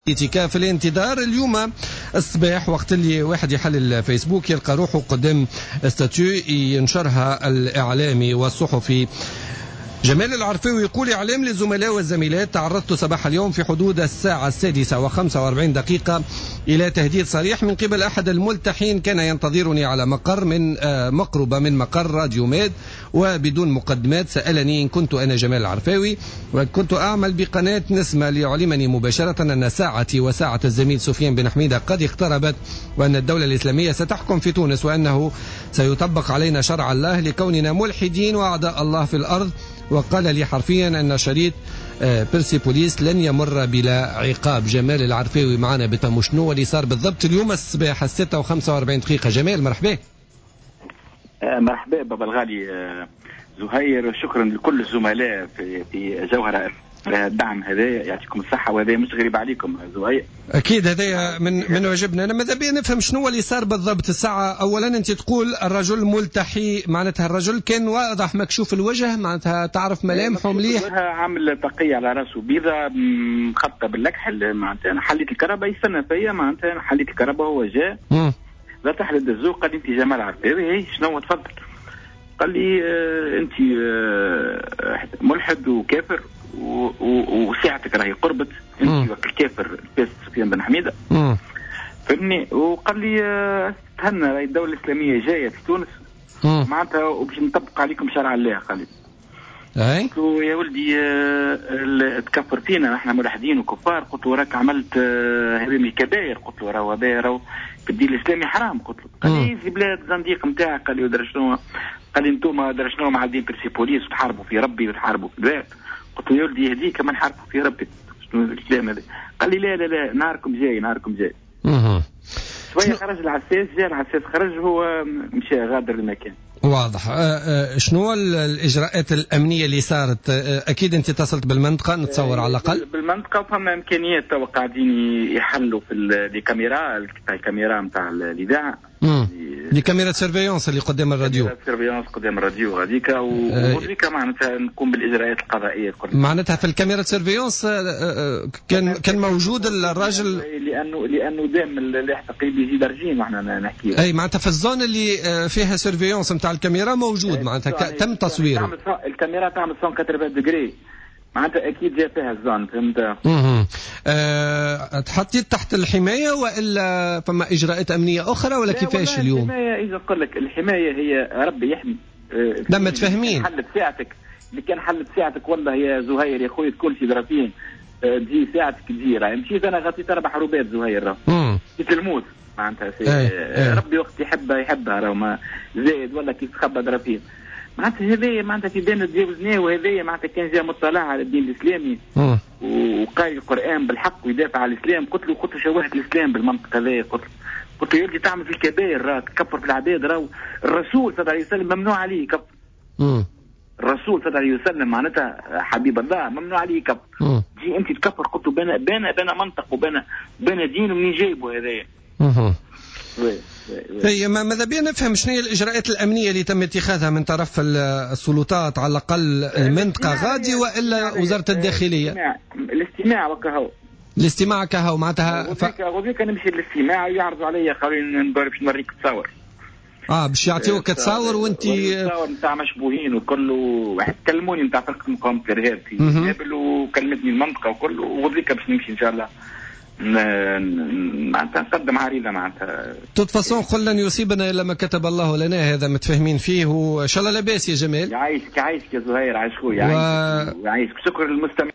اعتكاف الانتظار اليوم الصباح وقت اللي واحد يحلل الفيسبوك يلقى روحه قدام استاتيو ينشرها الإعلامي والصحفي جمال العرفاوي. يقول: إعلام للزملاء والزميلات، تعرضت صباح اليوم في حدود الساعة 6:45 إلى تهديد صريح من قبل أحد الملتحين كان ينتظرني على مقر من مقربة من مقر راديو ماد، وبدون مقدمات سألني إن كنت أنا جمال العرفاوي وكنت أعمل بقناة نسمة، ليعلمني مباشرة أن ساعتي وساعة الزميل سفيان بن حميدة قد اقتربت، وأن الدولة الإسلامية ستحكم في تونس، وأنه سيطبق علينا شرع الله لكوننا ملحدين وأعداء الله في الأرض. وقال لي حرفيا أن شريط بيرسيبوليس لن يمر بلا عقاب. جمال العرفاوي معنا بتم شنو اللي صار بالضبط اليوم الصباح 6:45. جمال مرحبا. مرحبا بابا الغالي زهير، شكرا لكل الزملاء في جوهرة الدعم هذا، يعطيكم الصحة، وهذا مش غريب عليكم زهير. أكيد هذا من واجبنا. أنا ماذا بيا نفهم شنو اللي صار بالضبط الساعة. أولا أنت تقول الرجل ملتحي، معناتها الرجل كان واضح مكشوف الوجه، معناتها تعرف ملامحه مليح، عامل طاقية على راسه بيضة مخطة باللكحل، معناتها أنا حليت الكهرباء يستنى فيا، معناتها أنا حليت الكهرباء هو جاء لا تحلد الزوق، قال لي أنت جمال عرفاوي شنو تفضل. قال لي أنت ملحد وكافر وساعتك راهي قربت، انت الكافر الفاس سفيان بن حميدة فهمني. وقال لي تهنى راهي الدولة الإسلامية جاية في تونس معناتها وباش نطبق عليكم شرع الله. قال لي قلت له يا ولدي تكفر فينا احنا ملحدين وكفار. قلت له راك عملت هذه من الكبائر. قلت له راهو في الدين الإسلامي حرام. قلت له قال لي في بلاد زنديق نتاعك. قال لي ودرا شنو؟ قال لي انتم درا شنو معدين بيرسيبوليس وتحاربوا في ربي وتحاربوا في البلاد. قلت له يا ولدي يهديك كمان حاربوا في ربي، شنو الكلام هذا؟ قال لي لا نهاركم جاي. شويه خرج العساس، جاء العساس خرج، هو مشى غادر المكان. واضح. شنو الإجراءات الأمنية اللي صارت؟ أكيد أنت اتصلت بالمنطقة نتصور على الأقل. بالمنطقة وفما إمكانيات تو قاعدين يحلوا في الكاميرا نتاع الإذاعة، دي كاميرا سيرفيونس اللي قدام الراديو، سيرفيونس قدام الراديو غاديكا، وغاديكا معناتها نقوم بالإجراءات القضائية كلها. معناتها في الكاميرا سيرفيونس كان موجود الراجل، لأنه دام الاحتقان بيجي درجين واحنا نحكي. أي معناتها في الزون اللي فيها سيرفيونس نتاع الكاميرا موجود، معناتها تم تصويره. الكاميرا تعمل 180 دقري، معناتها اكيد جاء فيها الزون، فهمت؟ تحطيت تحت الحمايه والا فما اجراءات امنيه اخرى ولا كيفاش اليوم؟ الحمايه اذا نقول لك الحمايه هي ربي يحمي. لما تفهمين حلت ساعتك اللي كان حلت ساعتك، والله يا زهير يا خويا كل شيء درافين تجي ساعتك تجي. راهي مشيت انا غطيت 4 حروبات زهير، راه كيف الموت معناتها ربي وقت يحبها راه ما زايد ولا كيف تخبى درافين. معناتها هذايا معناتها في دين تجاوزناه، وهذايا معناتها كان جاء مطلع على الدين الاسلامي وقارئ القران بالحق ويدافع على الاسلام. قلت له شوهت الاسلام بالمنطق هذايا. قلت له يا ولدي تعمل في الكبائر، راه تكفر في العباد، راه الرسول صلى الله عليه وسلم ممنوع عليه يكفر. الرسول صلى الله عليه وسلم معناتها حبيب الله ممنوع عليه يكفر. جي انت تكفر. قلت له بين منطق وبين دين ومنين جايبه هذايا. هي ماذا بينا نفهم شنو هي الإجراءات الأمنية اللي تم اتخاذها من طرف السلطات على الأقل المنطقة غادي وإلا وزارة الداخلية؟ الاستماع كهو معناتها وذيك نمشي للاستماع ويعرضوا علي قالوا باش نوريك تصور. باش يعطيوك تصور وانت تصور نتاع مشبوهين وكله، واحد كلموني نتاع فرقة مقاومة الإرهاب في بابل وكلمتني المنطقة وكله، وذيك باش نمشي إن شاء الله معناتها نقدم عريضة معناتها. توت فاصون قل لن يصيبنا إلا ما كتب الله لنا، هذا متفاهمين فيه وإن شاء الله لاباس يا جمال. يعيشك يا زهير، عايش خويا، يعيشك شكرا للمستمع.